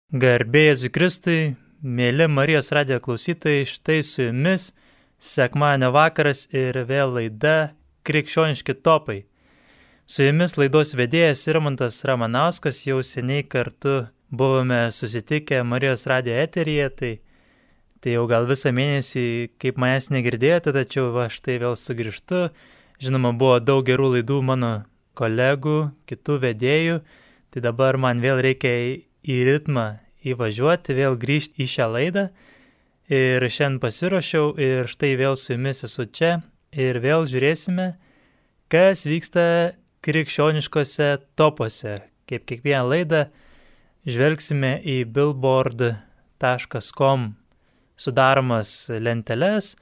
Garbė Jėzui Kristui, mėly Marijos radijo klausytojai, štai su jumis sekmadienio vakaras ir vėl laida Krikščioniški topai. Su jumis laidos vedėjas Irmantas Ramanauskas, jau seniai kartu buvome susitikę Marijos radijo eteryje, tai jau gal visą mėnesį, kaip manęs negirdėjote, tačiau štai vėl sugrįžtu. Žinoma, buvo daug gerų laidų mano kolegų, kitų vedėjų, tai dabar man vėl reikia į ritmą įvažiuoti, vėl grįžti į šią laidą ir šiandien pasiruošiau ir štai vėl su jumis esu čia ir vėl žiūrėsime, kas vyksta krikščioniškose topuose. Kaip kiekvieną laidą žvelgsime į billboard.com sudaromas lenteles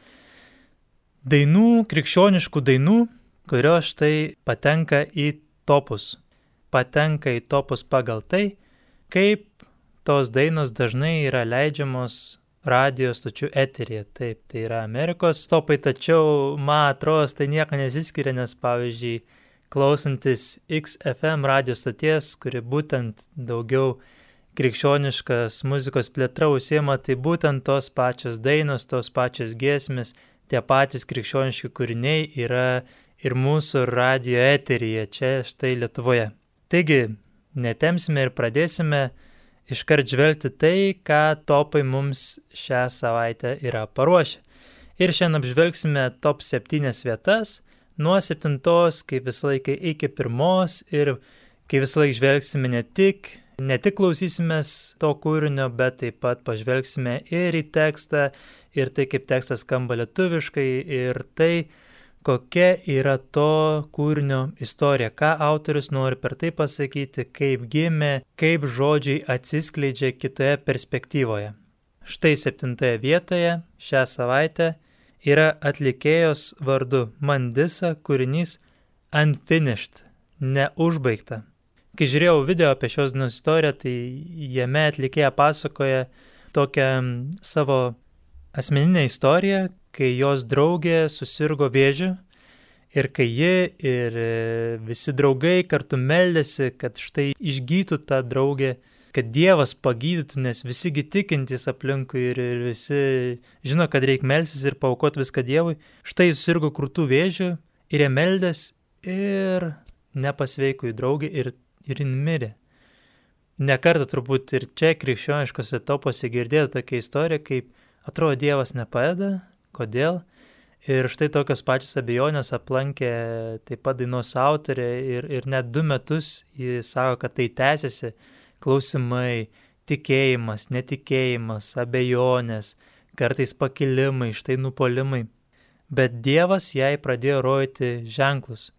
dainų, krikščioniškų dainų, kurios štai patenka į topus. Patenka į topus pagal tai, kaip tos dainos dažnai yra leidžiamos radijo stočių eteryje. Taip, tai yra Amerikos topai, tačiau, man atrodo, tai nieko nesiskiria, nes, pavyzdžiui, klausantis XFM radijo stoties, kuri būtent daugiau krikščioniškas muzikos plėtra užsiema, tai būtent tos pačios dainos, tos pačios giesmės, tie patys krikščioniški kūriniai yra ir mūsų radijo eteryje, čia štai Lietuvoje. Taigi, netempsime ir pradėsime iškart žvelgti tai, ką topai mums šią savaitę yra paruošę. Ir šiandien apžvelgsime top 7 vietas, nuo 7, kaip visą laiką, iki 1 ir kaip visą laiką žvelgsime ne tik klausysimės to kūrinio, bet taip pat pažvelgsime ir į tekstą, ir tai, kaip tekstas skamba lietuviškai, ir tai, kokia yra to kūrinio istorija, ką autorius nori per tai pasakyti, kaip gimė, kaip žodžiai atsiskleidžia kitoje perspektyvoje. Štai 7 vietoje šią savaitę yra atlikėjos vardu Mandisa kūrinys Unfinished, neužbaigta. Kai žiūrėjau video apie šios dienos istoriją, tai jame atlikėja pasakoja tokią savo asmeninę istoriją, kai jos draugė susirgo vėžiu ir kai ji ir visi draugai kartu meldėsi, kad štai išgytų tą draugę, kad Dievas pagydytų, nes visigi tikintys aplinkui ir visi žino, kad reikia melstis ir paaukoti viską Dievui. Štai susirgo krūtų vėžiu ir jie meldės ir nepasveiko į draugę ir jin mirė. Nekartą turbūt ir čia krikščioniškose topuose girdėta tokia istorija, kaip atrodo Dievas nepadeda, kodėl. Ir štai tokios pačios abejonės aplankė taip pat dainos autorė ir net 2 metus jis sako, kad tai tęsiasi klausimai, tikėjimas, netikėjimas, abejonės, kartais pakilimai, štai nupolimai. Bet Dievas jai pradėjo rodyti ženklus.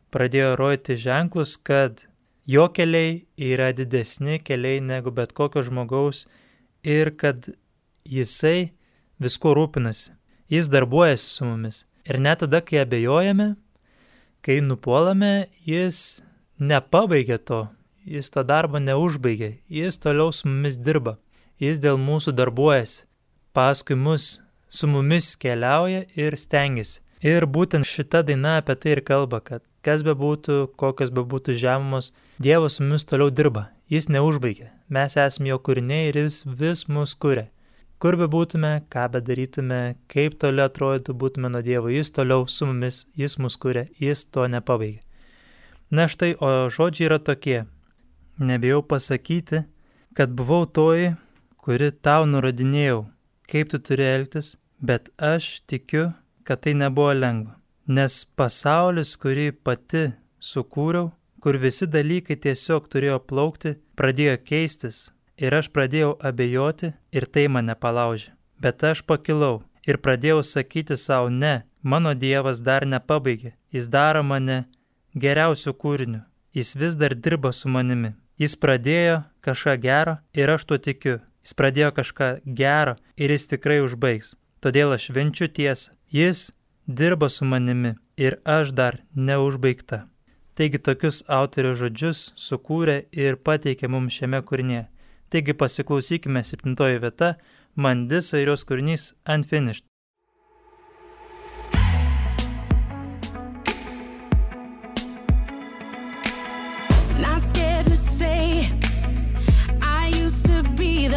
Kad jo keliai yra didesni keliai negu bet kokio žmogaus ir kad jisai visko rūpinasi. Jis darbuojasi su mumis. Ir net tada, kai abejojame, kai nupuolame, jis nepabaigia to. Jis to darbo neužbaigia. Jis toliau su mumis dirba. Jis dėl mūsų darbuojasi. Paskui mus, su mumis keliauja ir stengiasi. Ir būtent šita daina apie tai ir kalba, kad kas bebūtų, kokios bebūtų žemumos, Dievas su mumis toliau dirba. Jis neužbaigia. Mes esame jo kūriniai ir jis vis mus kuria. Kur bebūtume, ką bedarytume, kaip toliau atrodytų būtume nuo Dievo, jis toliau su mumis, jis mus kuria, jis to nepabaigia. Na štai, o žodžiai yra tokie. Nebijau pasakyti, kad buvau toji, kuri tau nurodinėjau, kaip tu turi elgtis, bet aš tikiu, kad tai nebuvo lengva. Nes pasaulis, kurį pati sukūriau, kur visi dalykai tiesiog turėjo plaukti, pradėjo keistis. Ir aš pradėjau abejoti ir tai mane palaužė. Bet aš pakilau ir pradėjau sakyti savo, ne, mano Dievas dar nepabaigė. Jis daro mane geriausiu kūriniu. Jis vis dar dirba su manimi. Jis pradėjo kažką gero ir aš tuo tikiu. Jis pradėjo kažką gero ir jis tikrai užbaigs. Todėl aš švenčiu tiesą. Jis dirba su manimi ir aš dar neužbaigta. Taigi tokius autorių žodžius sukūrė ir pateikė mums šiame kūrinyje. Taigi pasiklausykime 7 vieta, Mandisa ir jos kūrinys Unfinished. Not scared to say I used to be the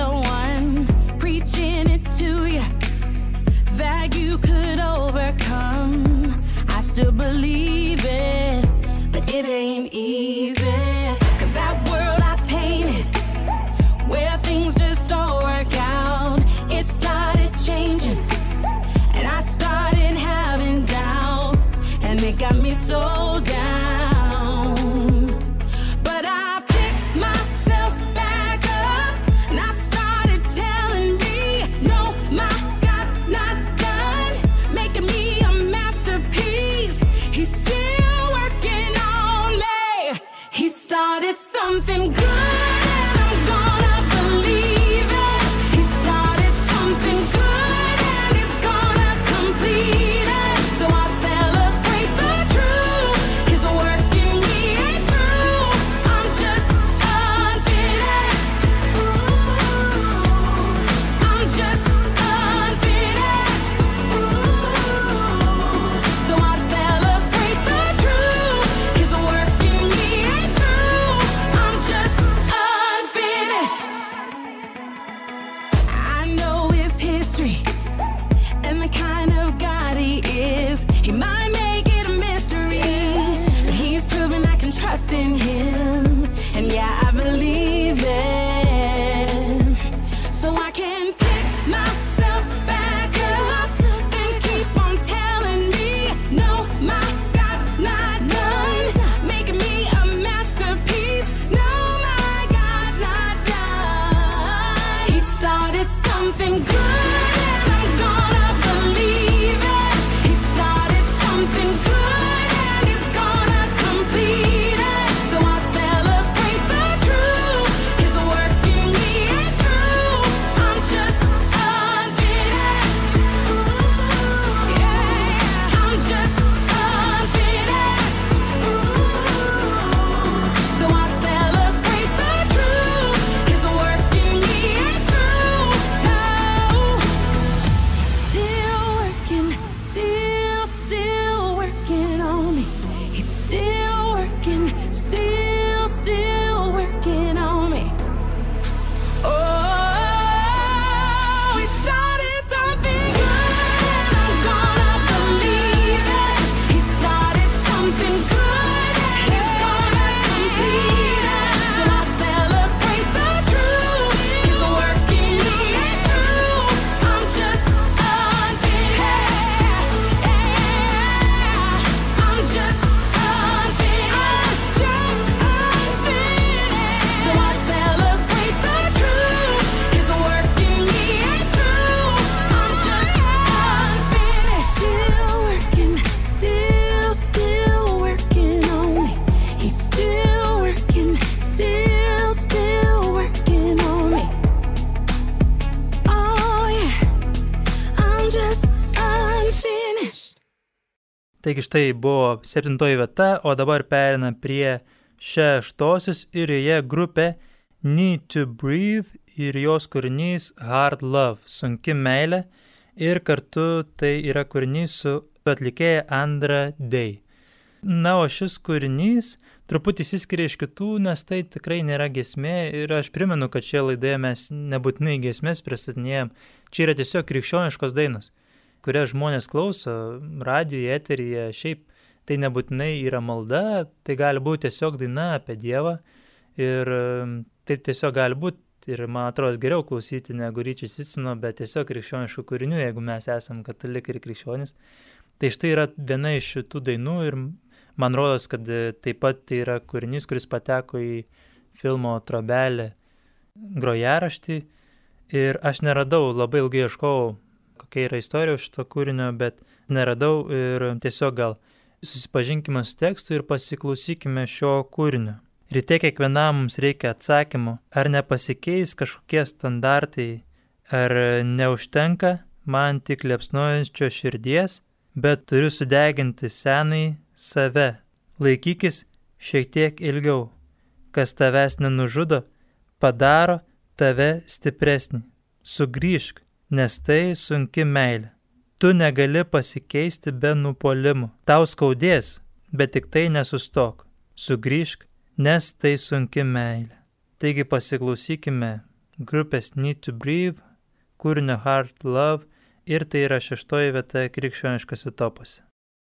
Taigi štai buvo 7 vieta, o dabar perina prie 6 ir joje grupė Need to Breathe ir jos kūrinys Hard Love, sunki meilė, ir kartu tai yra kūrinys su atlikėja Andra Day. Na, o šis kūrinys truputį išsiskiria iš kitų, nes tai tikrai nėra giesmė ir aš primenu, kad šioje laidoje mes nebūtinai giesmės pristatinėjom. Čia yra tiesiog krikščioniškos dainos, kurias žmonės klauso radijoje, eteryje, šiaip tai nebūtinai yra malda, tai gali būti tiesiog daina apie Dievą ir taip tiesiog gali būti. Ir man atrodo geriau klausyti negu Ryčio Cicino, bet tiesiog krikščioniškų kūrinių, jeigu mes esam katalikai ir krikščionys. Tai štai yra viena iš šitų dainų ir man rodos, kad taip pat tai yra kūrinys, kuris pateko į filmo Trobelė grojaraštį. Ir aš neradau, labai ilgai ieškojau, kokia yra istorija šito kūrinio, bet neradau ir tiesiog gal susipažinkime su tekstu ir pasiklausykime šio kūrinio. Ryte kiekvienam mums reikia atsakymų, ar nepasikeis kažkokie standartai, ar neužtenka man tik liepsnojančio širdies, bet turiu sudeginti senai save. Laikykis šiek tiek ilgiau, kas tavęs nenužudo, padaro tave stipresnį. Sugrįžk, nes tai sunki meilė. Tu negali pasikeisti be nupuolimų. Tau skaudės, bet tik tai nesustok. Sugrįžk, nes tai sunki meilė. Taigi pasiklausykime grupės Need to Breathe, kūrinio Hard Love, ir tai yra 6 vieta krikščioniškose topuose.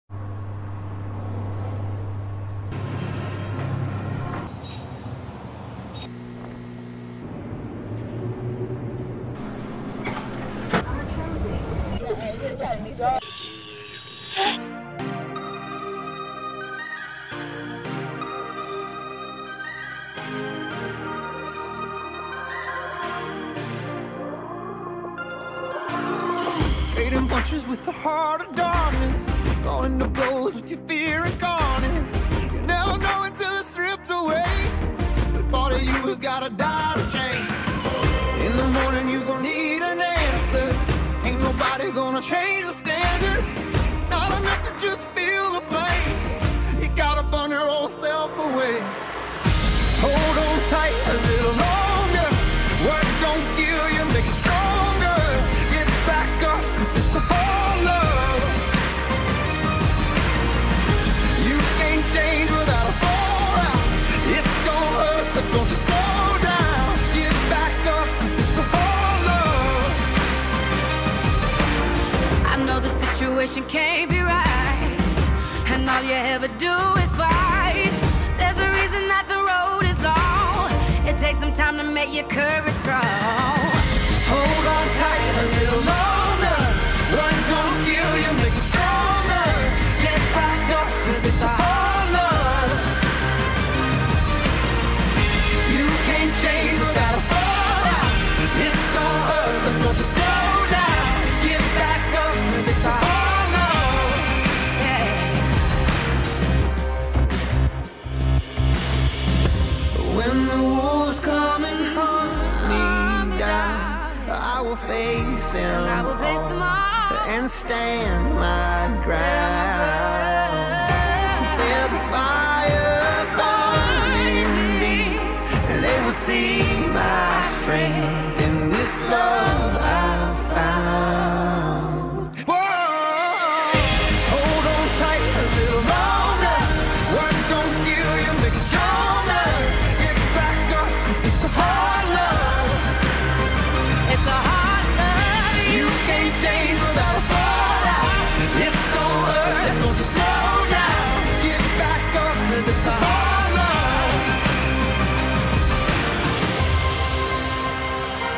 Trading punches with the heart of darkness, going to blows with your fear incarnate. You're never going till it's stripped away, but part of you has gotta die to change. In the morning you gon' need an answer, ain't nobody gonna change the standard. It's not enough to just feel the flame, you gotta burn your old self away. Hold on tight a little longer, what don't kill you make you stronger. Get back up, 'cause it's a whole love. You can't change without a fallout. It's gonna hurt, but don't you slow down. Get back up, 'cause it's a whole love. I know the situation can't be right, and all you ever do is fight. There's a reason that the road is long. It takes some time to make your courage strong. Hold on tight a little longer, what don't kill you make you stronger. Get back up, 'cause it's a whole love. You can't change without a fallout. It's gonna hurt, but don't you slow down. Get back up, 'cause it's a whole love. Yeah. When the wolves come and hunt me down, I will face them, And I will face them all and stand my ground. 'Cause there's a fire burning deep, and they will see my strength in this love I've found. Whoa, hold on tight a little longer. What don't kill you make you stronger. Get back up, 'cause it's a hard love. It's a hard love. You can't change without a fallout. It's gonna hurt, don't you slow down. Get back up, 'cause it's a hard love.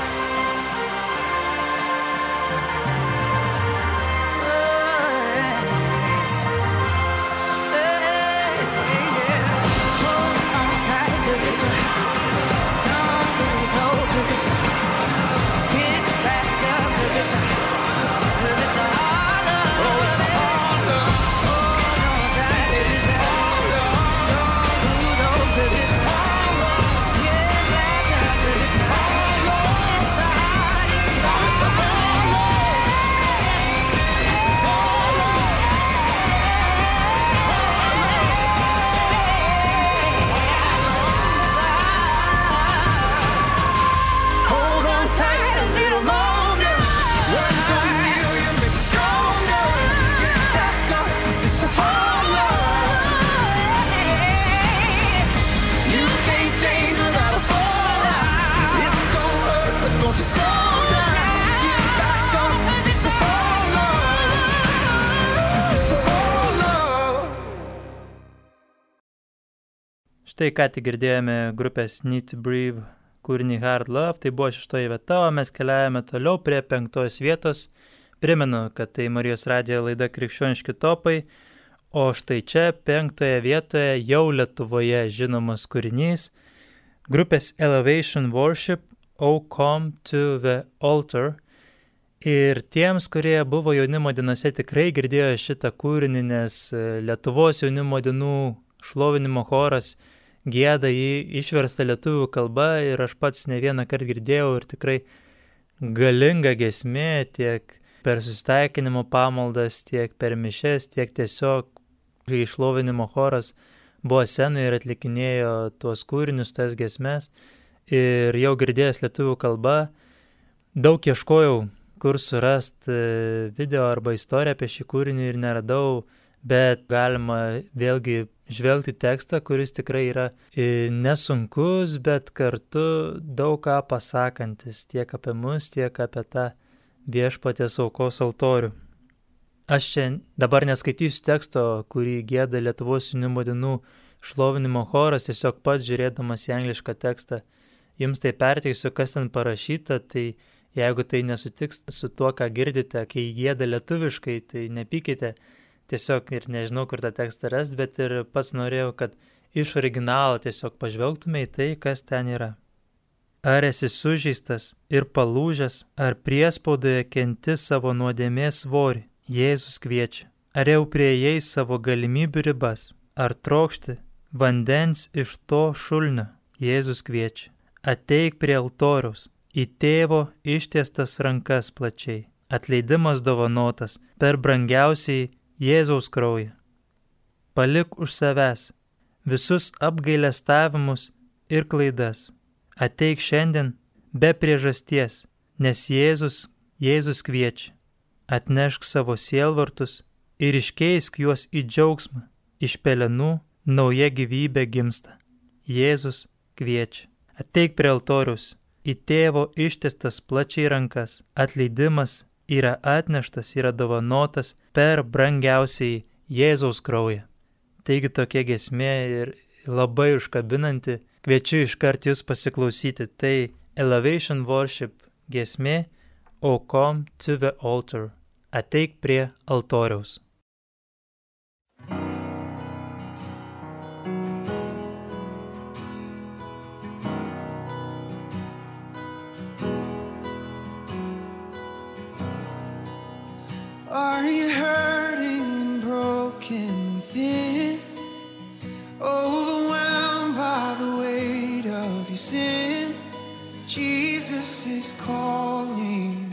Štai ką tik girdėjome grupės Need to Breathe kūrinį Hard Love, tai buvo 6 vieta, o mes keliavome toliau prie 5 vietos. Primenu, kad tai Marijos radijo laida Krikščioniški topai, o štai čia 5 vietoje jau Lietuvoje žinomas kūrinys grupės Elevation Worship "Oh Come to the Altar". Ir tiems, kurie buvo jaunimo dienose, tikrai girdėjo šitą kūrinį, nes Lietuvos jaunimo dienų šlovinimo choras gieda jį išversta lietuvių kalba ir aš pats ne vieną kartą girdėjau ir tikrai galinga giesmė tiek per susitaikinimo pamaldas, tiek per mišes, tiek tiesiog, kai šlovinimo choras buvo scenoje ir atlikinėjo tuos kūrinius, tas giesmes ir jau girdėjęs lietuvių kalba, daug ieškojau, kur surasti video arba istoriją apie šį kūrinį ir neradau, bet galima vėlgi žvelgti tekstą, kuris tikrai yra nesunkus, bet kartu daug ką pasakantis tiek apie mus, tiek apie tą viešpaties aukos altorių. Aš čia dabar neskaitysiu teksto, kurį gieda Lietuvos jaunimo dienų šlovinimo choras, tiesiog pats žiūrėdamas į anglišką tekstą. Jums tai perteiksiu, kas ten parašyta, tai jeigu tai nesutiks su tuo, ką girdite, kai gieda lietuviškai, tai nepykite, tiesiog ir nežinau, kur tą tekstą rast, bet ir pats norėjau, kad iš originalo tiesiog pažvelgtume į tai, kas ten yra. Ar esi sužeistas ir palūžęs, ar priespaudoje kenti savo nuodėmės svorį, Jėzus kviečia. Ar jau priėjai savo galimybių ribas, ar trokšti vandens iš to šulnio, Jėzus kviečia. Ateik prie altoriaus, į tėvo ištiestas rankas plačiai, atleidimas dovanotas per brangiausiai Jėzaus kraują. Palik už savęs visus apgailestavimus ir klaidas. Ateik šiandien be priežasties, nes Jėzus kviečia. Atnešk savo sielvartus ir iškeisk juos į džiaugsmą. Iš pelenų nauja gyvybė gimsta. Jėzus kviečia. Ateik prie altoriaus, į tėvo ištiestas plačiai rankas. Atleidimas yra atneštas, yra dovanotas per brangiausiai Jėzaus kraują. Taigi tokia giesmė ir labai užkabinanti. Kviečiu iškart jūs pasiklausyti. Tai Elevation Worship giesmė "Oh Come to the Altar". Ateik prie altoriaus. Are you hurting and broken within? Overwhelmed by the weight of your sin? Jesus is calling.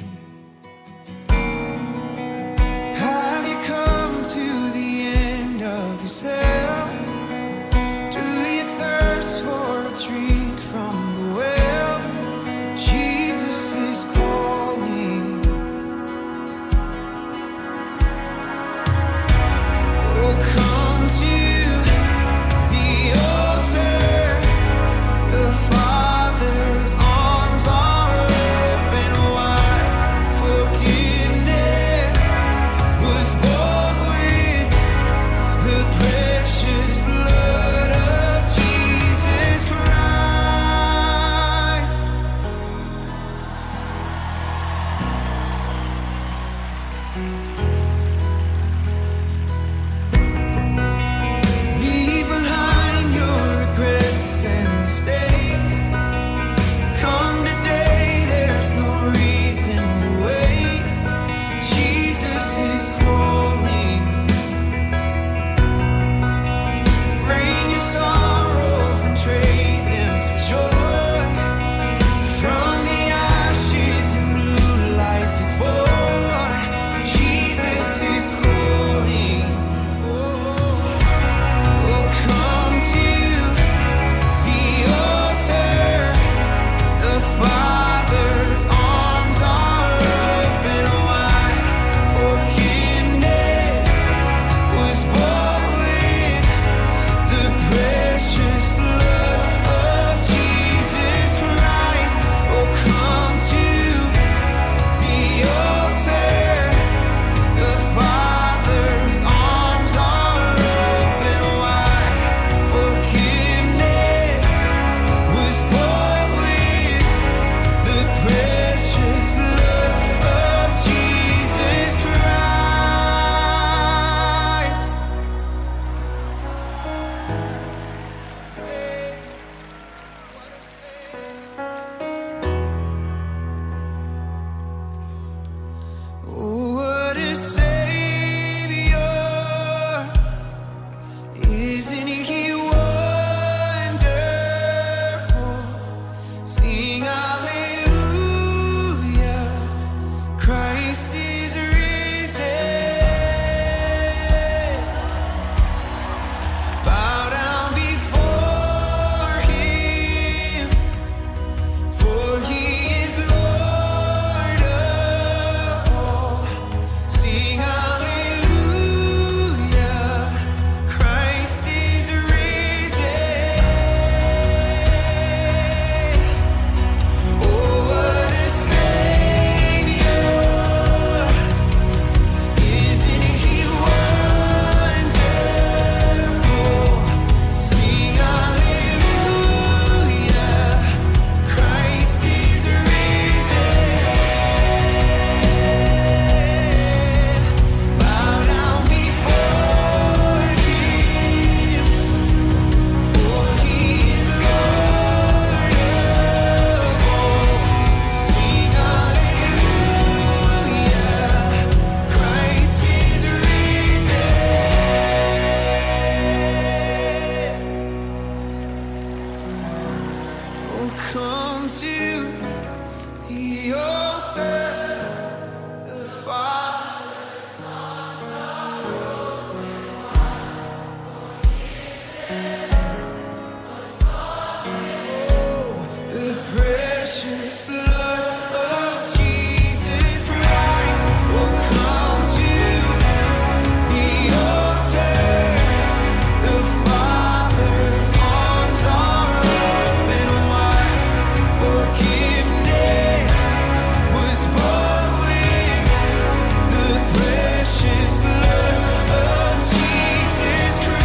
Have you come to the end of yourself? Do you thirst for a drink from the well? Jesus is calling. Come to the altar, the Father's arms are open wide. the altar, the fire. Precious blood of Jesus Christ will come to the altar. The Father's arms are open wide. Forgiveness was bought with the precious blood of Jesus Christ.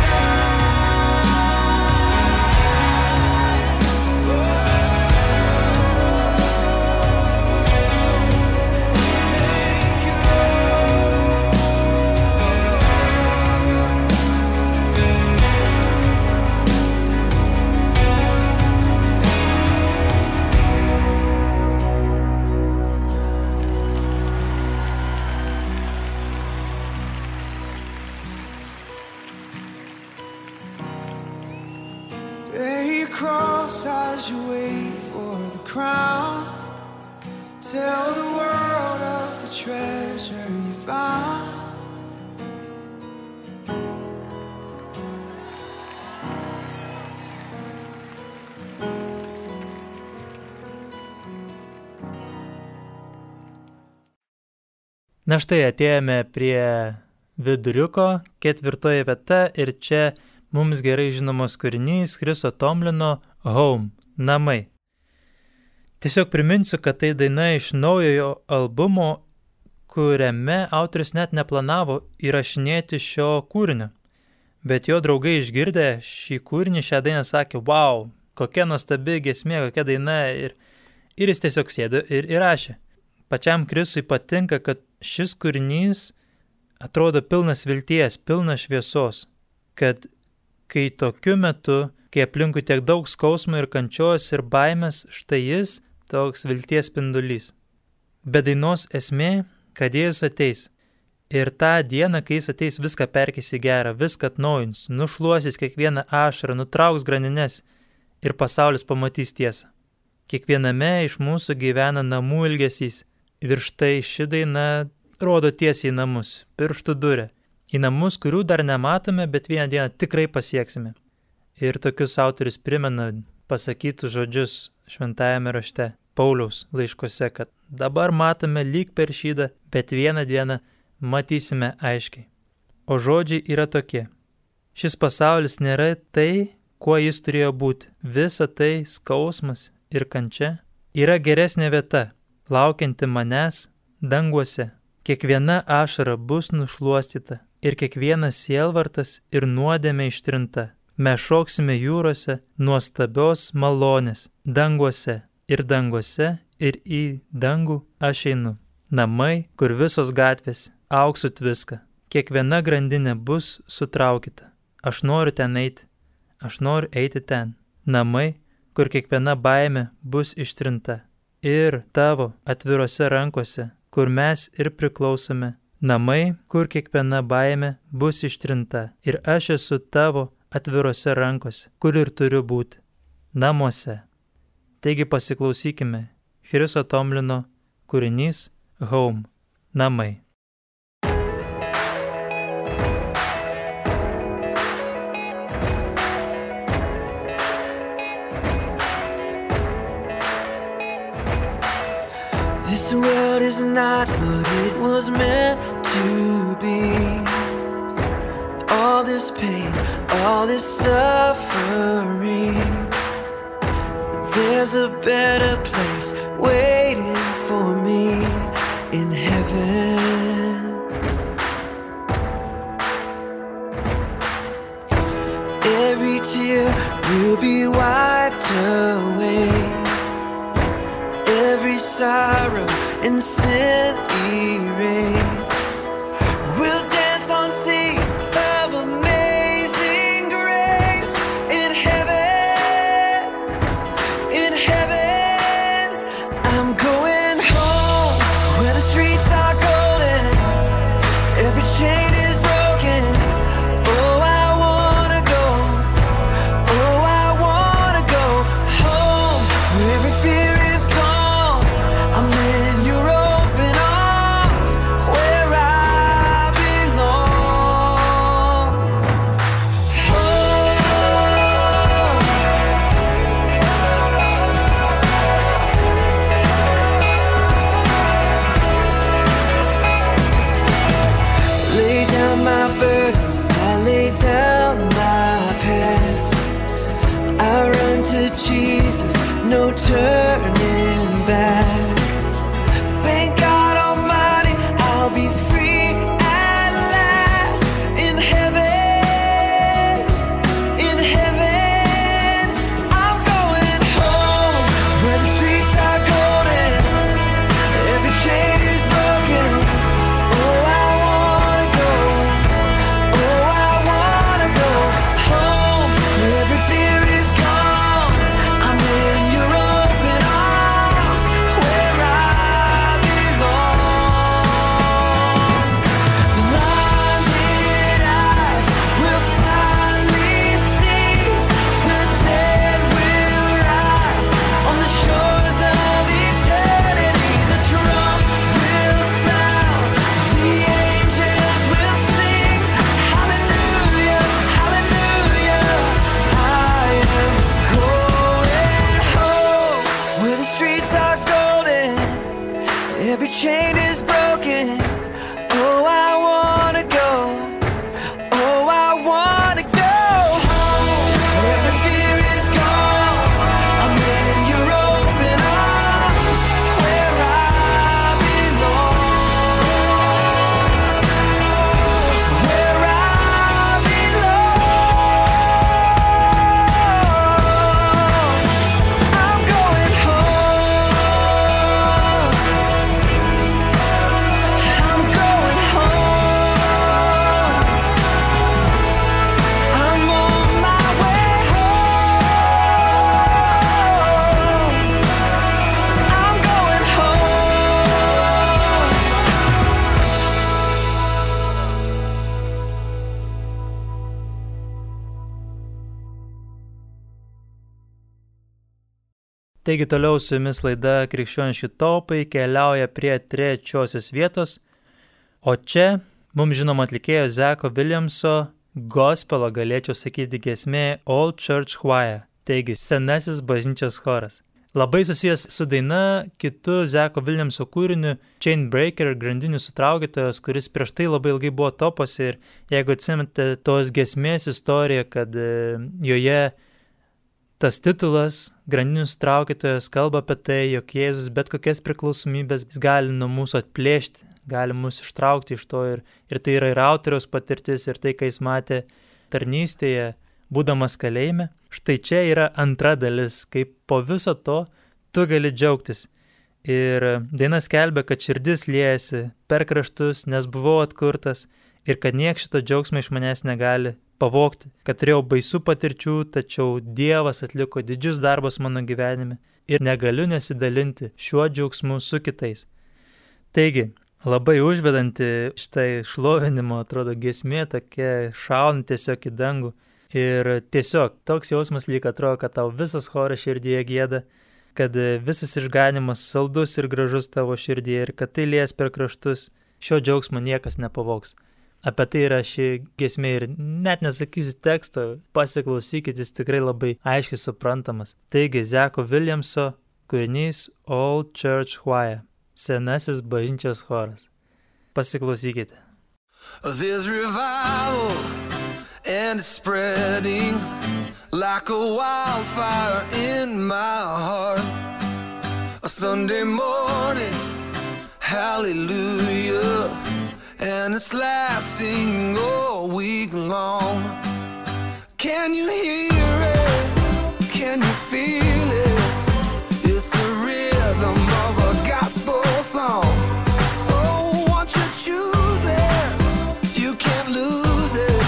Bear your cross as you wait for the crown. Tell the world of the treasure you found. Na štai atėjome prie viduriuko, 4 vieta ir čia mums gerai žinomos kūrinys Chriso Tomlino Home, namai. Tiesiog priminsiu, kad tai daina iš naujojo albumo, kuriame autorius net neplanavo įrašinėti šio kūrinio. Bet jo draugai išgirdę šį kūrinį, šią dainą sakė, wow, kokia nuostabi giesmė, kokia daina ir jis tiesiog sėdo ir įrašė. Pačiam Krisui patinka, kad šis kūrinys atrodo pilnas vilties, pilnas šviesos, kad kai tokiu metu, kai aplinkui tiek daug skausmo ir kančios ir baimės, štai jis toks vilties spindulys. Bet dainos esmė, kad Jėzus ateis. Ir tą dieną, kai jis ateis, viską perkeis į gerą, viską atnaujins, nušluosis kiekvieną ašarą, nutrauks grandines ir pasaulis pamatys tiesą. Kiekviename iš mūsų gyvena namų ilgesys. Ir štai ši daina rodo tiesiai į namus, pirštų durė. Į namus, kurių dar nematome, bet vieną dieną tikrai pasieksime. Ir tokius autorius primena pasakytus žodžius šventajame rašte Pauliaus laiškose, kad dabar matome lyg per šydą, bet vieną dieną matysime aiškiai. O žodžiai yra tokie. Šis pasaulis nėra tai, kuo jis turėjo būti. Visa tai skausmas ir kančia yra geresnė vieta, laukianti manęs danguose. Kiekviena ašara bus nušluostyta ir kiekvienas sielvartas ir nuodėmė ištrinta. Mes šoksime jūrose nuostabios malonės, danguose ir į dangų aš einu. Namai, kur visos gatvės auksu tviska. Kiekviena grandinė bus sutraukyta. Aš noriu ten eiti. Aš noriu eiti ten. Namai, kur kiekviena baimė bus ištrinta. Ir tavo atvirose rankose, kur mes ir priklausome. Namai, kur kiekviena baimė bus ištrinta. Ir aš esu tavo atvirose rankose, kur ir turiu būti. Namuose. Taigi pasiklausykime Chriso Tomlino kūrinys Home. Namai. This world is not what it was meant to be. All this pain, all this suffering. There's a better place waiting for me in heaven. Every tear will be wiped away. Every sorrow and sin erased. We'll dance on seas of amazing grace in heaven. In heaven, I'm going home where the streets are golden. Every chain is broken. Oh, I wanna go. Oh, I wanna go home where every fear is gone. I'm turning back. Thank God Almighty, I'll be free at last in heaven. In heaven, I'm going home where the streets are golden, every chain is broken. Oh, I wanna go. Oh, I wanna go home where every fear is gone. I'm in your open arms where I belong. Blinded eyes will finally see, the dead will rise on the shores of eternity. The drum will sound, the angels will sing. Hallelujah, hallelujah. I am going home where the streets are golden, every chain is broken. Oh, I wanna go. Oh, I wanna go home where every fear is gone. I'm in your open arms where I belong. Where I belong. I'm going home. I'm going home. I'm on my way home. I'm going home. Taigi toliau su jumis laida Krikščioniški topai keliauja prie trečiosios vietos, o čia mums žinoma atlikėjo Zako Williamso gospelo, galėčiau sakyti, giesmė Old Church Choir, taigi senasis bažnyčios choras. Labai susijęs su daina kitu Zako Williamso kūriniu Chainbreaker, grandinių sutraukytojas, kuris prieš tai labai ilgai buvo topose, ir jeigu atsimete tos giesmės istoriją, kad joje tas titulas, grandinių sutraukytojas, kalba apie tai, jog Jėzus bet kokias priklausomybės gali nuo mūsų atplėšti, gali mus ištraukti iš to, ir tai yra ir autoriaus patirtis, ir tai, kai jis matė tarnystėje, būdamas kalėjime. Štai čia yra antra dalis, kaip po viso to tu gali džiaugtis. Ir daina skelbia, kad širdis liejasi per kraštus, nes buvau atkurtas, ir kad niek šito džiaugsmo iš manęs negali pavogti, kad turėjau baisų patirčių, tačiau Dievas atliko didžius darbus mano gyvenime ir negaliu nesidalinti šiuo džiaugsmu su kitais. Taigi, labai užvedanti štai šlovinimo, atrodo, giesmė, tokia šaunanti tiesiog į dangų, ir tiesiog toks jausmas lyg atrodo, kad tau visas choras širdyje gieda, kad visas išganimas saldus ir gražus tavo širdyje, ir kad tai lies per kraštus, šio džiaugsmo niekas nepavogs. Apie tai yra ši giesmė, ir net nesakysiu teksto, pasiklausykit, jis tikrai labai aiškiai suprantamas. Taigi, Zako Williamso kūrinys Old Church Choir, senasis bažnyčios choras. Pasiklausykite. There's revival and it's spreading like a wildfire in my heart. A Sunday morning, hallelujah, and it's lasting all week long. Can you hear it? Can you feel it? It's the rhythm of a gospel song. Oh, once you choose it, you can't lose it.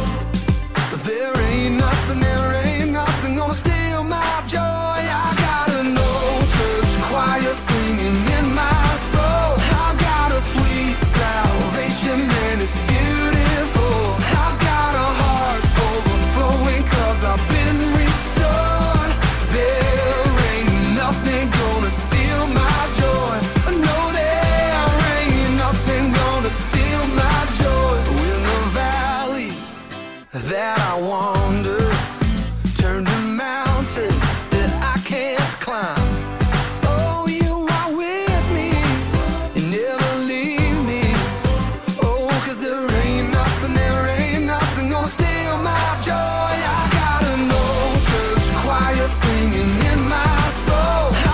There ain't nothing gonna steal my joy. I got an old church choir singing in my soul. I've got a sweet salvation and it's beautiful. I've got a heart overflowing 'cause I've been restored. There ain't nothing gonna steal my joy. No, there ain't nothing gonna steal my joy. In the valleys that I wander, turn to mountains that I can't climb. Oh, you are with me, you never leave me. Oh, 'cause there ain't nothing gonna steal my joy. I got an old church choir singing in my soul.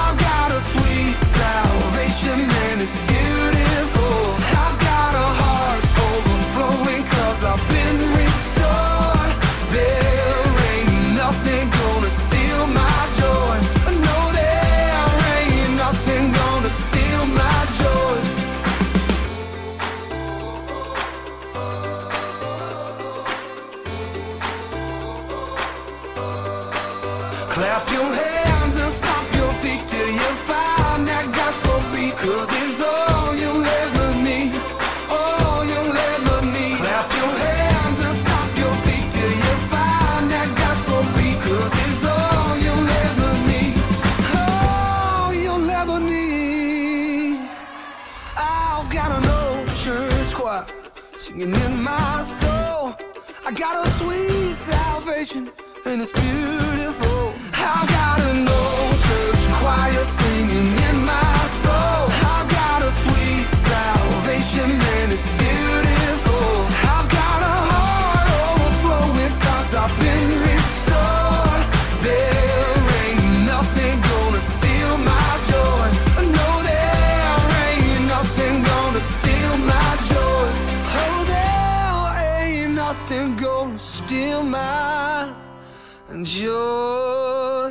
'cause it's all you'll ever need. All you'll ever need. Clap your hands and stomp your feet till you find that gospel beat, 'cause it's all you'll ever need. All you'll ever need. I've got an old church choir singing in my soul. I got a sweet salvation and it's beautiful. I've got an old church choir singing in my soul. I've got a sweet salvation and it's beautiful. I've got a heart overflowing 'cause I've been restored. There ain't nothing gonna steal my joy. No, there ain't nothing gonna steal my joy. Oh, there ain't nothing gonna steal my joy.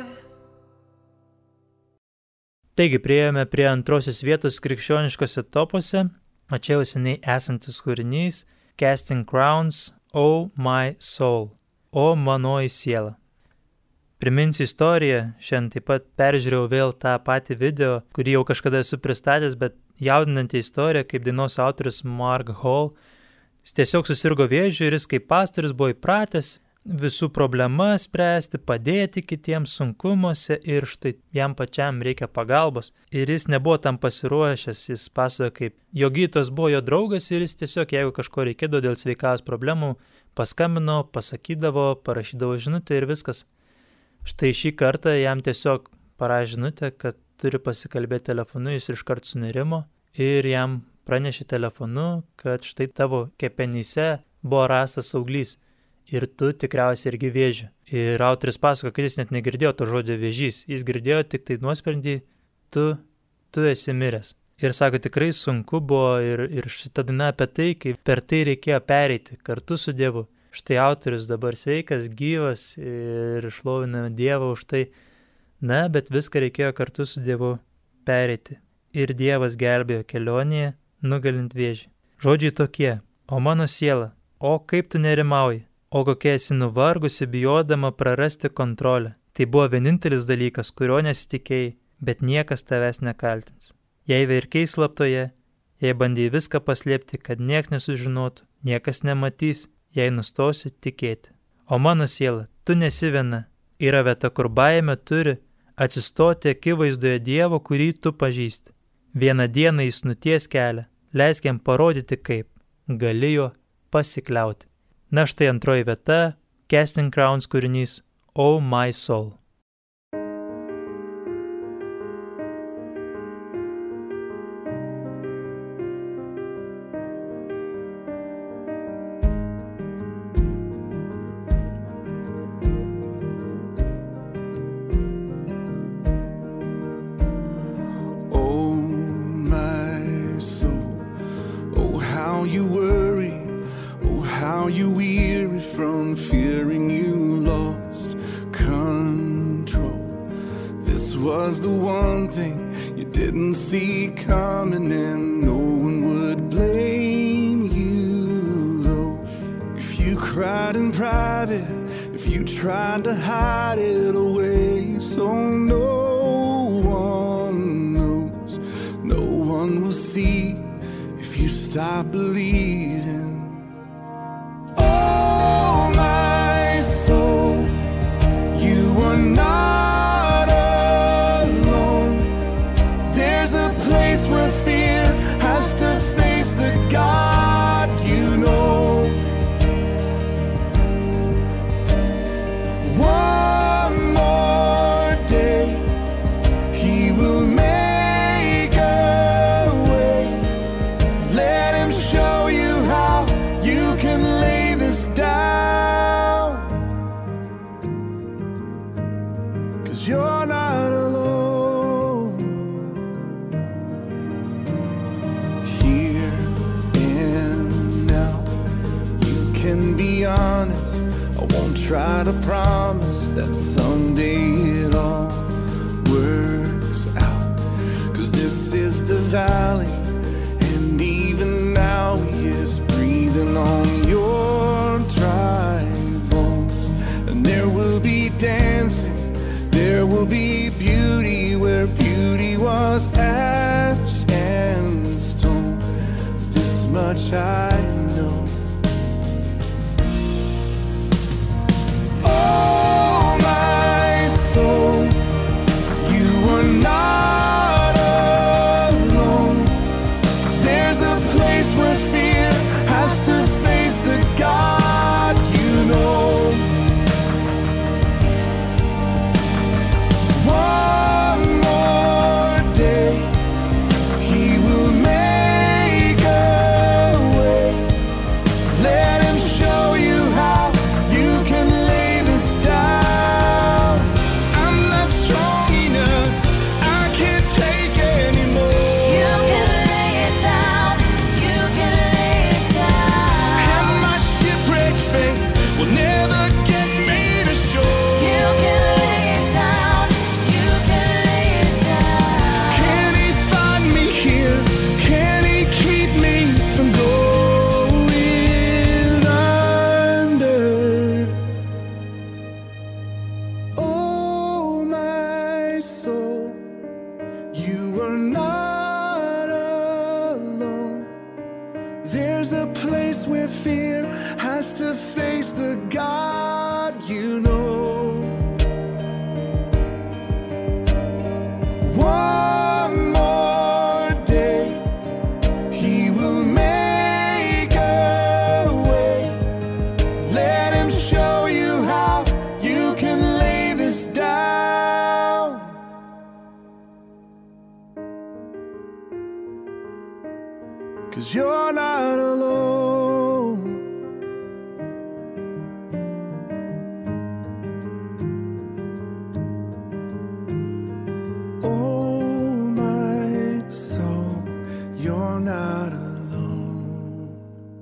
Taigi priėjome prie antrosios vietos krikščioniškose topuose, o čia jau seniai esantis kūrinys Casting Crowns, Oh My Soul, O manoji siela. Priminsiu istoriją, šiandien taip pat peržiūrėjau vėl tą patį video, kurį jau kažkada esu pristatęs, bet jaudinanti istorija, kaip dainos autorius Mark Hall. Jis tiesiog susirgo vėžiu ir jis kaip pastorius buvo įpratęs visų problemas spręsti, padėti kitiems sunkumuose ir štai jam pačiam reikia pagalbos. Ir jis nebuvo tam pasiruošęs, jis pasakojo, kaip jo gydytojas buvo jo draugas ir jis tiesiog, jeigu kažko reikėdavo dėl sveikatos problemų, paskambino, pasakydavo, parašydavo žinutę ir viskas. Štai šį kartą jam tiesiog parašė žinutę, kad turi pasikalbėti telefonu, jis iškart sunerimo ir jam pranešė telefonu, kad štai tavo kepenyse buvo rastas auglys. Ir tu tikriausiai irgi vėžį. Ir autoris pasako, kad jis net negirdėjo to žodžio vėžys. Jis girdėjo tik tai nuosprendį, tu esi miręs. Ir sako, tikrai sunku buvo ir šita daina apie tai, kaip per tai reikėjo pereiti kartu su Dievu. Štai autorius dabar sveikas, gyvas ir šlovina Dievą už tai. Na, bet viską reikėjo kartu su Dievu pereiti. Ir Dievas gelbėjo kelionėje, nugalint vėžį. Žodžiai tokie, o mano siela, o kaip tu nerimauji. O kokia esi nuvargusi, bijodama prarasti kontrolę. Tai buvo vienintelis dalykas, kurio nesitikėjai, bet niekas tavęs nekaltins. Jei verkiai slaptoje, jei bandai viską paslėpti, kad nieks nesužinotų, niekas nematys, jei nustosi tikėti. O mano siela, tu nesi viena. Yra vieta, kur baimė turi atsistoti akivaizdoje Dievo, kurį tu pažįsti. Vieną dieną jis nuties kelią, leisk jam parodyti kaip, gali jo pasikliauti. Na štai antroji vieta, Casting Crowns kūrinys Oh My Soul. Oh my soul, oh how you worry, oh how you weary from fearing you lost control. This was the one thing you didn't see coming, and no one would blame you though. If you cried in private, if you tried to hide it away, so no one knows, no one will see if you stop believing. Oh my soul, you are not alone. There's a place where fear has to face the God you know. One more day, He will make a way. Let Him show you how you can lay this down, 'cause you're not alone. Here and now, you can be honest. I won't try to promise that someday it all works out, 'cause this is the valley, and even now He is breathing on your dry bones. And there will be dancing, there will be beauty where beauty was ash and much I know. Oh, my soul, you are not alone. There's a place where fear has to face the God you know. One more day, He will make a way. Let Him show you how you can lay this down. I'm not strong enough, I can't take anymore. You can lay it down, you can lay it down. And my shipwrecked faith will never get me to shore. You can lay it down, you can lay it down. Can He find me here? Can He keep me from going under? Oh, my soul, you are not alone. There's a place where fear has to face the God you know. One more day, He will make a way. Let Him show you how you can lay this down. 'Cause you're not alone. Oh, my soul, you're not alone.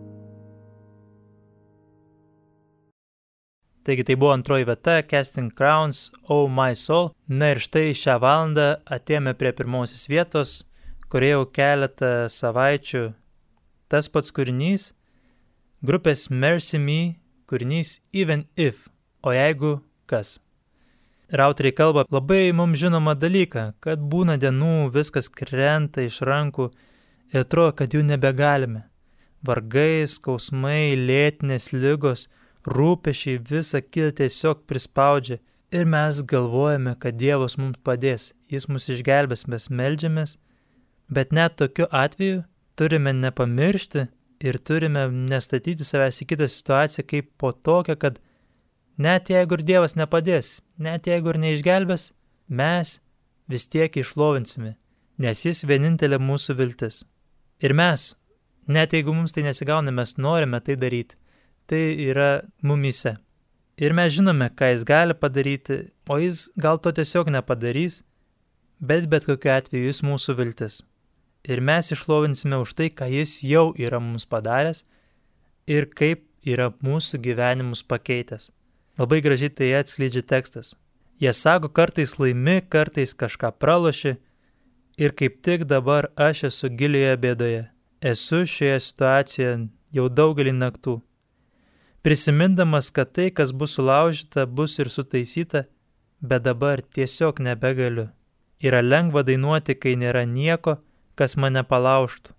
Taigi tai buvo antroji vieta, Casting Crowns, Oh My Soul. Na ir štai šią valandą atėjome prie pirmosios vietos, kurie jau keletą savaičių tas pats kūrinys, grupės Mercy Me, kūrinys Even If, o jeigu kas. Ir autoriai kalba labai mums žinomą dalyką, kad būna dienų, viskas krenta iš rankų ir atrodo, kad jų nebegalime. Vargai, skausmai, lėtinės ligos, rūpešiai, visa kita tiesiog prispaudžia ir mes galvojame, kad Dievas mums padės, Jis mus išgelbės, mes meldžiamės, bet net tokiu atveju turime nepamiršti ir turime nestatyti savęs į kitą situaciją kaip po tokią, kad net jeigu ir Dievas nepadės, net jeigu ir neišgelbės, mes vis tiek išlovinsime, nes Jis vienintelė mūsų viltis. Ir mes, net jeigu mums tai nesigauna, mes norime tai daryti. Tai yra mumyse. Ir mes žinome, ką Jis gali padaryti, o Jis gal to tiesiog nepadarys, bet kokiu atveju Jis mūsų viltis. Ir mes išlovinsime už tai, ką Jis jau yra mums padaręs ir kaip yra mūsų gyvenimus pakeitęs. Labai gražiai tai atskleidžia tekstas. Jie sako, kartais laimi, kartais kažką praloši ir kaip tik dabar aš esu gilioje bėdoje. Esu šioje situacijoje jau daugelį naktų. Prisimindamas, kad tai, kas bus sulaužyta, bus ir sutaisyta, bet dabar tiesiog nebegaliu. Yra lengva dainuoti, kai nėra nieko, kas mane palaužtų.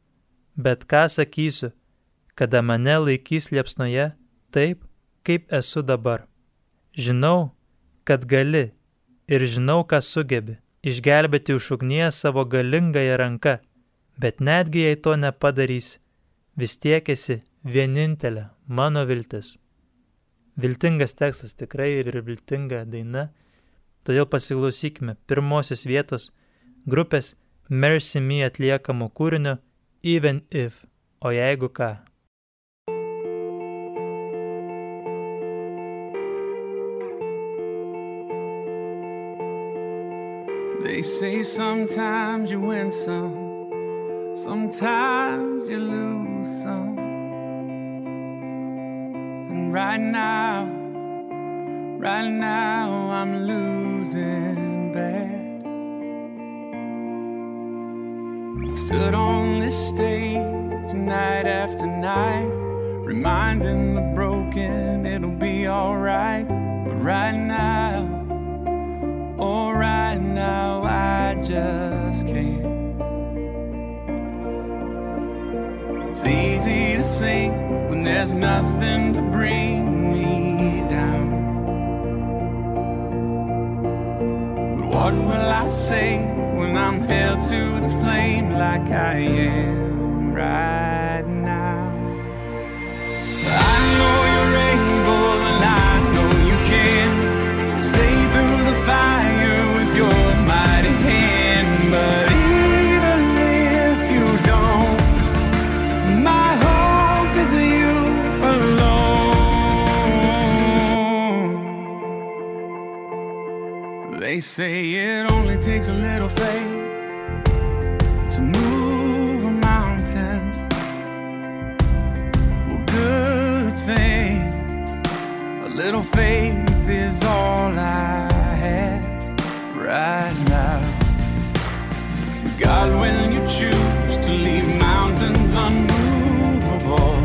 Bet ką sakysiu, kada mane laikys liepsnoje, taip, kaip esu dabar. Žinau, kad gali ir žinau, ką sugebi, išgelbėti iš ugnies savo galingąją ranką, bet netgi jei to nepadarysi, vis tiek esi vienintelė mano viltis. Viltingas tekstas tikrai ir viltinga daina, todėl pasiklausykime pirmosios vietos grupės Mercy Me atliekamo kūrinio Even If, o jeigu ką. They say sometimes you win some, sometimes you lose some. And right now I'm losing bad. I've stood on this stage night after night, reminding the broken it'll be alright. But right now, oh right now I just can't. It's easy to sing when there's nothing to bring me down. But what will I say when I'm held to the flame like I am right now? I know you're able and I know you can save through the fire with your mighty hand. But even if you don't, my hope is you alone. They say it only takes a little faith to move a mountain. Well, good thing, a little faith is all I have right now. God, when you choose to leave mountains unmovable,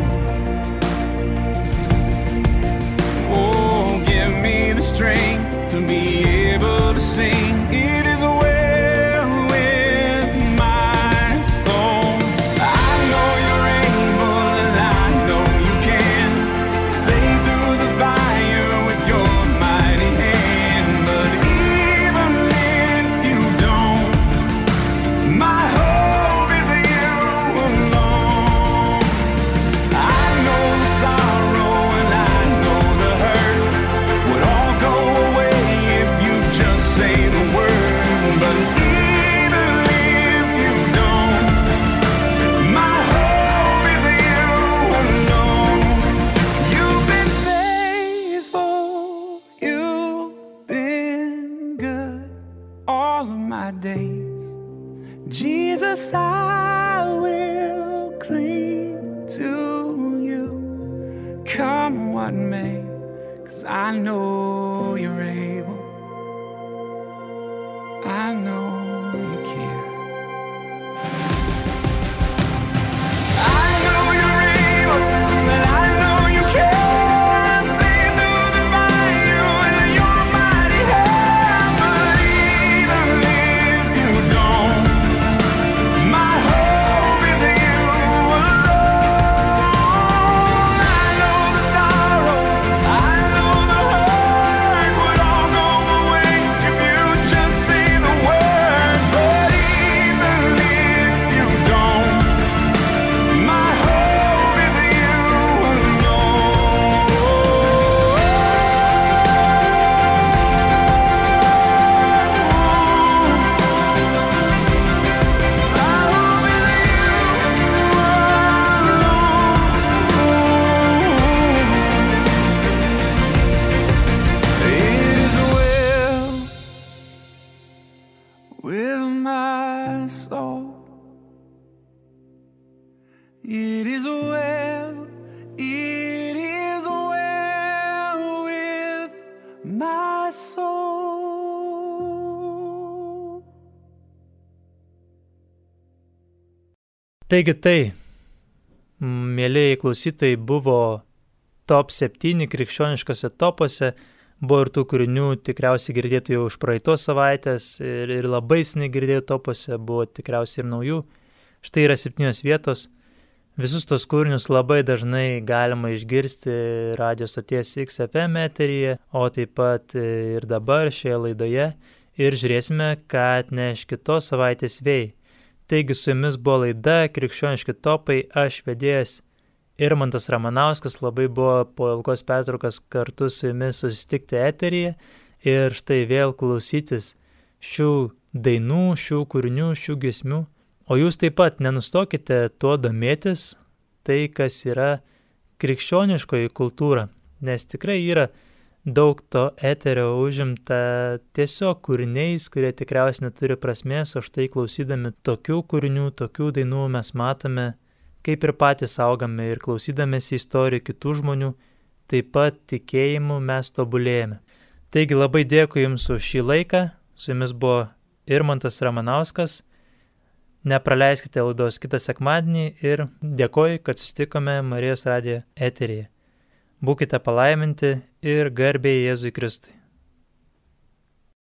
oh, give me the strength to be able to sing. It is well with my soul. I know you're able and I know you can save through the fire with your mighty hand. But even if you don't, my hope is you alone. I know the sorrow and I know the hurt would all go away if you just say the word. But even if you don't, my hope is you alone. You've been faithful, you've been good all of my days. Jesus, I will cling to you, come what may, 'cause I know you're able, I know you can. I know you're able, and I know you can save through the fire with your mighty hand. But even if you don't, my hope is you alone. I know the sorrow, I know the hurt would all go away if you just say the word. But even if you don't, my hope is you alone. It is well with my soul. It is well with my soul. Taigi tai, mėlėjai klausytojai, buvo top 7 krikščioniškose topuose. Buvo ir tų kūrinių tikriausiai girdėtų jau už praeitos savaitės ir labai seniai girdėtų topuose, buvo tikriausiai ir naujų. Štai yra 7 vietos. Visus tos kūrinius labai dažnai galima išgirsti radio stoties XFM eteryje, o taip pat ir dabar šioje laidoje. Ir žiūrėsime, ką atneš kitos savaitės vėjai. Taigi su jumis buvo laida Krikščioniški topai, aš vedėjas Irmantas Ramanauskas. Labai buvo po ilgos pertraukos kartu su jumis susitikti eteryje ir štai vėl klausytis šių dainų, šių kūrinių, šių giesmių. O jūs taip pat nenustokite tuo domėtis, tai kas yra krikščioniškoji kultūra, nes tikrai yra daug to eterio užimta tiesiog kūriniais, kurie tikriausiai neturi prasmės, o štai klausydami tokių kūrinių, tokių dainų mes matome, kaip ir patys augame ir klausydamėsi istorijų kitų žmonių, taip pat tikėjimu mes tobulėjame. Taigi labai dėkui Jums už šį laiką, su Jumis buvo Irmantas Ramanauskas. Nepraleiskite laidos kitą sekmadienį ir dėkoju, kad susitikome Marijos radijo eteryje. Būkite palaiminti ir garbė Jėzui Kristui.